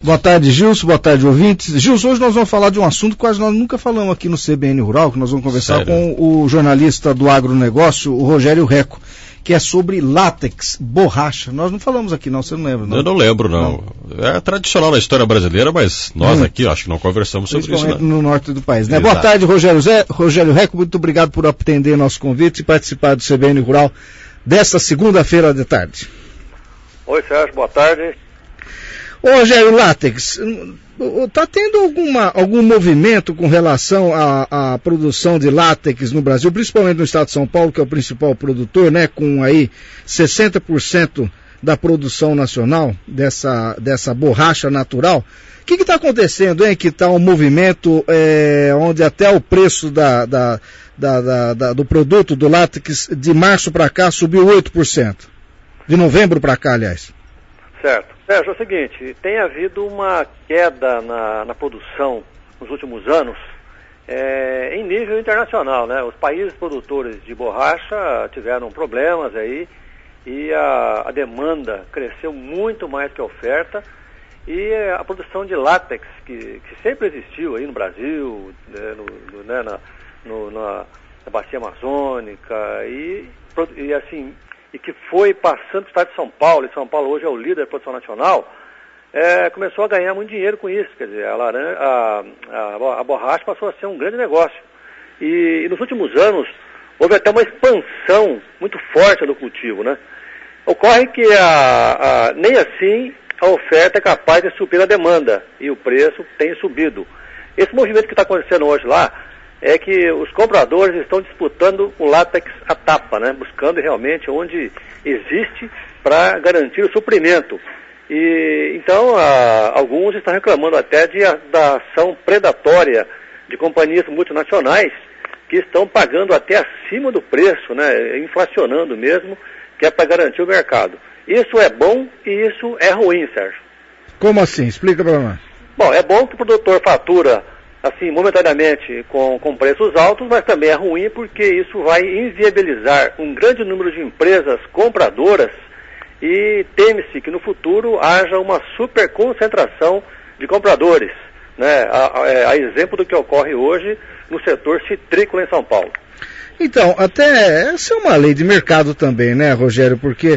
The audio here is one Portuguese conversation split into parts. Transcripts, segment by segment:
Boa tarde, Gilson. Boa tarde, ouvintes. Gilson, hoje nós vamos falar de um assunto que quase nós nunca falamos aqui no CBN Rural, que nós vamos conversar com o jornalista do agronegócio, o Rogério Recco, que é sobre látex, borracha. Nós não falamos aqui não, você não lembra, não? Eu não lembro, não. É tradicional na história brasileira, mas nós aqui acho que não conversamos sobre isso, né? No norte do país, né? Boa tarde, Rogério Recco, muito obrigado por atender nosso convite e participar do CBN Rural desta segunda-feira de tarde. Oi, Sérgio, boa tarde. Ô, Rogério, látex, está tendo algum movimento com relação à produção de látex no Brasil, principalmente no estado de São Paulo, que é o principal produtor, né, com aí 60% da produção nacional dessa borracha natural? O que está acontecendo, hein, que está um movimento onde até o preço do produto do látex de março para cá subiu 8%, de novembro para cá, aliás. Certo. Sérgio, é o seguinte, tem havido uma queda na produção nos últimos anos em nível internacional, né? Os países produtores de borracha tiveram problemas aí e a demanda cresceu muito mais que a oferta e a produção de látex, que sempre existiu aí no Brasil, na bacia amazônica e que foi passando para o estado de São Paulo, e São Paulo hoje é o líder da produção nacional, começou a ganhar muito dinheiro com isso, quer dizer, a borracha passou a ser um grande negócio. E nos últimos anos, houve até uma expansão muito forte do cultivo, né? Ocorre que nem assim a oferta é capaz de suprir a demanda, e o preço tem subido. Esse movimento que está acontecendo hoje lá, é que os compradores estão disputando o látex à tapa, né? Buscando realmente onde existe para garantir o suprimento. E então alguns estão reclamando até da ação predatória de companhias multinacionais que estão pagando até acima do preço, né? Inflacionando mesmo, que é para garantir o mercado. Isso é bom e isso é ruim, Sérgio. Como assim? Explica para nós. Bom, é bom que o produtor fatura assim, momentaneamente com preços altos, mas também é ruim porque isso vai inviabilizar um grande número de empresas compradoras e teme-se que no futuro haja uma super concentração de compradores, né? A exemplo do que ocorre hoje no setor citrícola em São Paulo. Então, até essa é uma lei de mercado também, né, Rogério? Porque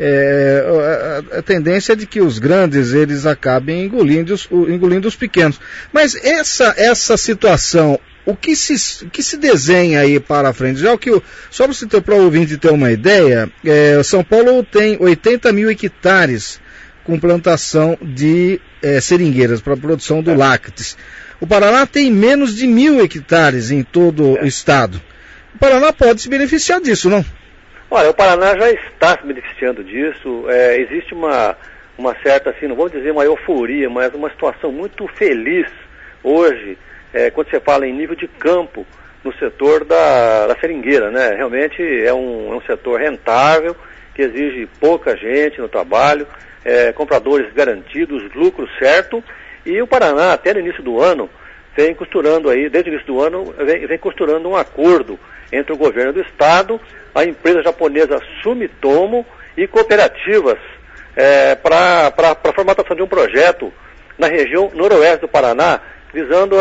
a tendência é de que os grandes eles acabem engolindo os pequenos. Mas essa situação, o que se desenha aí para frente? Já só para o ouvinte ter uma ideia, São Paulo tem 80 mil hectares com plantação de seringueiras para a produção do látex. O Paraná tem menos de 1.000 hectares em todo o estado. O Paraná pode se beneficiar disso, não? Olha, o Paraná já está se beneficiando disso. Existe uma certa, assim, não vou dizer uma euforia, mas uma situação muito feliz hoje, quando você fala em nível de campo, no setor da seringueira, né? Realmente é um setor rentável, que exige pouca gente no trabalho, compradores garantidos, lucro certo, e o Paraná, até no início do ano, vem costurando aí, desde o início do ano, vem costurando um acordo entre o governo do estado, a empresa japonesa Sumitomo e cooperativas para a formatação de um projeto na região noroeste do Paraná, visando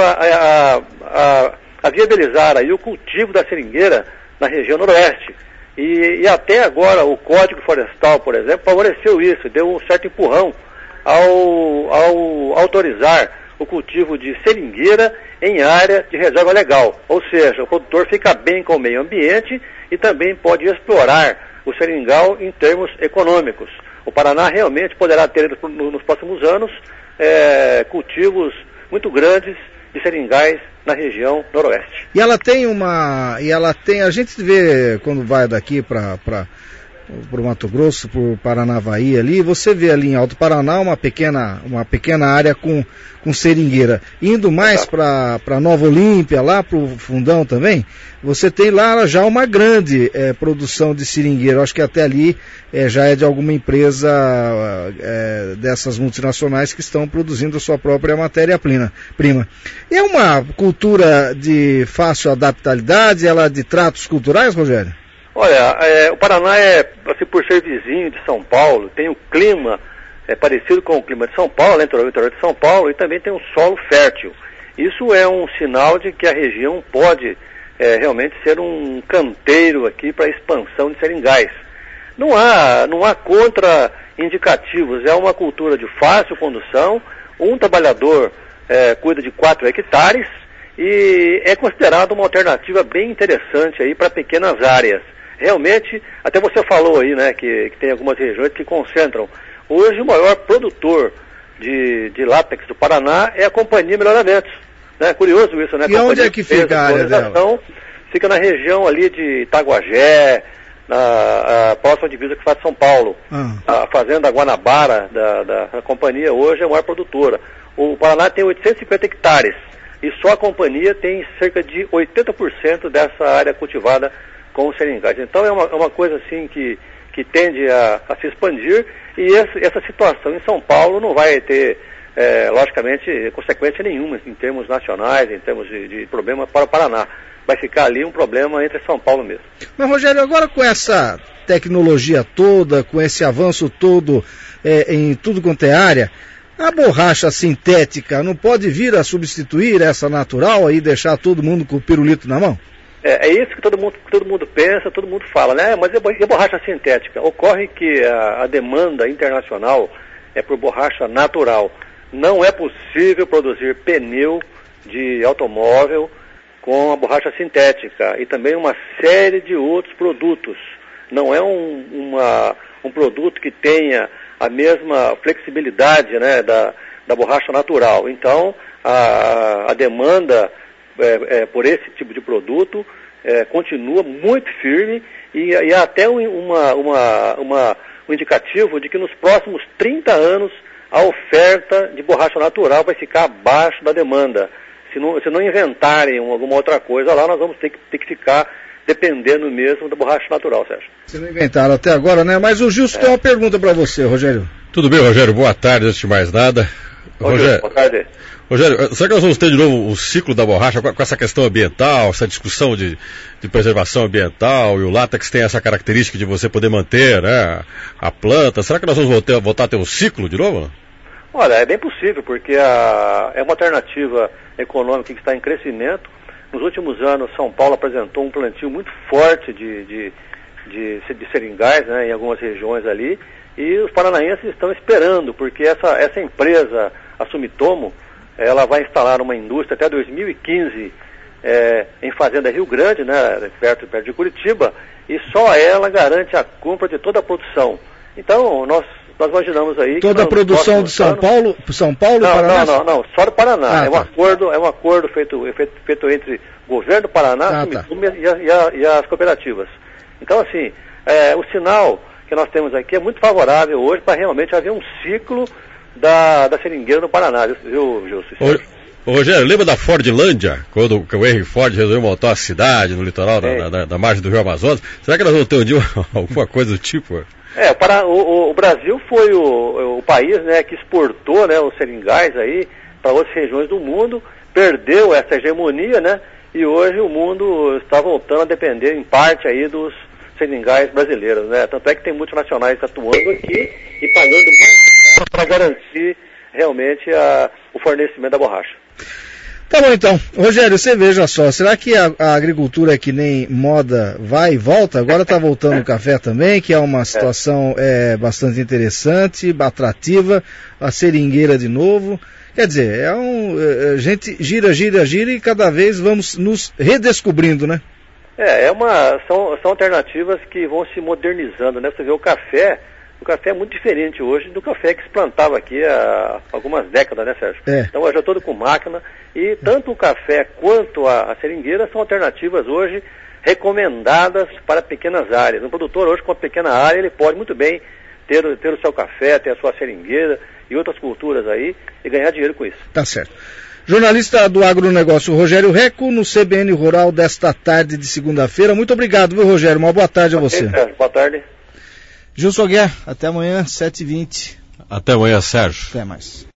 a viabilizar aí o cultivo da seringueira na região noroeste. E até agora o Código Florestal, por exemplo, favoreceu isso, deu um certo empurrão ao autorizar o cultivo de seringueira em área de reserva legal. Ou seja, o produtor fica bem com o meio ambiente e também pode explorar o seringal em termos econômicos. O Paraná realmente poderá ter nos próximos anos cultivos muito grandes de seringais na região noroeste. E ela tem a gente vê quando vai daqui para o Mato Grosso, por Paranavaí ali, você vê ali em Alto Paraná uma pequena área com seringueira. Indo mais para Nova Olímpia, lá para o Fundão também, você tem lá já uma grande produção de seringueira. Eu acho que até ali já é de alguma empresa dessas multinacionais que estão produzindo a sua própria matéria-prima. É uma cultura de fácil adaptabilidade, ela de tratos culturais, Rogério? Olha, o Paraná assim, por ser vizinho de São Paulo, tem o clima parecido com o clima de São Paulo, né, interior de São Paulo, e também tem um solo fértil. Isso é um sinal de que a região pode realmente ser um canteiro aqui para a expansão de seringais. Não há contraindicativos, é uma cultura de fácil condução, um trabalhador cuida de 4 hectares e é considerado uma alternativa bem interessante aí para pequenas áreas. Realmente, até você falou aí, né, que tem algumas regiões que concentram. Hoje o maior produtor de látex do Paraná é a Companhia Melhoramentos. Né? Curioso isso, né? E onde é que fica a área dela? Fica na região ali de Itaguajé, na próxima divisa que faz São Paulo. A fazenda Guanabara da companhia hoje é a maior produtora. O Paraná tem 850 hectares e só a companhia tem cerca de 80% dessa área cultivada com seringais. Então é uma coisa assim que tende a se expandir, e essa situação em São Paulo não vai ter, logicamente, consequência nenhuma em termos nacionais, em termos de problema para o Paraná. Vai ficar ali um problema entre São Paulo mesmo. Mas, Rogério, agora com essa tecnologia toda, com esse avanço todo em tudo quanto é área, a borracha sintética não pode vir a substituir essa natural e deixar todo mundo com o pirulito na mão? É isso que todo mundo pensa, todo mundo fala, né? Mas e a borracha sintética? Ocorre que a demanda internacional é por borracha natural. Não é possível produzir pneu de automóvel com a borracha sintética e também uma série de outros produtos. Não é um produto que tenha a mesma flexibilidade, né, da borracha natural. Então, a demanda por esse tipo de produto continua muito firme e há até um indicativo de que nos próximos 30 anos a oferta de borracha natural vai ficar abaixo da demanda. Se não inventarem alguma outra coisa lá, nós vamos ter que ficar dependendo mesmo da borracha natural, Sérgio. Se não inventaram até agora, né? Mas o Gilson tem uma pergunta para você, Rogério. Tudo bem, Rogério? Boa tarde, antes de mais nada. Rogério, boa tarde. Rogério, será que nós vamos ter de novo o ciclo da borracha com essa questão ambiental, essa discussão de preservação ambiental, e o látex tem essa característica de você poder manter, né, a planta? Será que nós vamos voltar a ter um ciclo de novo? Olha, é bem possível, porque é uma alternativa econômica que está em crescimento. Nos últimos anos, São Paulo apresentou um plantio muito forte de seringais, né, em algumas regiões ali, e os paranaenses estão esperando, porque essa empresa, a Sumitomo, ela vai instalar uma indústria até 2015 em Fazenda Rio Grande, né, perto de Curitiba, e só ela garante a compra de toda a produção. Então, nós imaginamos aí... Toda a produção de São Paulo e Paraná? Não, só do Paraná. É um acordo feito entre o governo do Paraná, Sumitomo e as cooperativas. Então, assim, o sinal que nós temos aqui é muito favorável hoje para realmente haver um ciclo da seringueira no Paraná, viu, Gilson? Rogério, lembra da Fordlândia, quando o Henry Ford resolveu montar uma cidade no litoral da margem do Rio Amazonas? Será que nós vamos ter um dia alguma coisa do tipo? O Brasil foi o país, né, que exportou, né, os seringais aí para outras regiões do mundo, perdeu essa hegemonia, né, e hoje o mundo está voltando a depender em parte aí dos seringais brasileiros, né? Tanto é que tem multinacionais atuando aqui e pagando mais para garantir realmente o fornecimento da borracha. Tá bom então. Rogério, você veja só, será que a agricultura é que nem moda vai e volta? Agora está voltando o café também, que é uma situação bastante interessante, atrativa, a seringueira de novo. Quer dizer, a gente gira e cada vez vamos nos redescobrindo, né? São alternativas que vão se modernizando, né? Você vê o café é muito diferente hoje do café que se plantava aqui há algumas décadas, né, Sérgio? Então hoje é todo com máquina, e tanto o café quanto a seringueira são alternativas hoje recomendadas para pequenas áreas. Um produtor hoje com uma pequena área, ele pode muito bem ter o seu café, ter a sua seringueira e outras culturas aí e ganhar dinheiro com isso. Tá certo. Jornalista do agronegócio Rogério Recco, no CBN Rural desta tarde de segunda-feira. Muito obrigado, viu, Rogério? Uma boa tarde a você. Sérgio, boa tarde. Gilson Guerra, até amanhã, 7h20. Até amanhã, Sérgio. Até mais.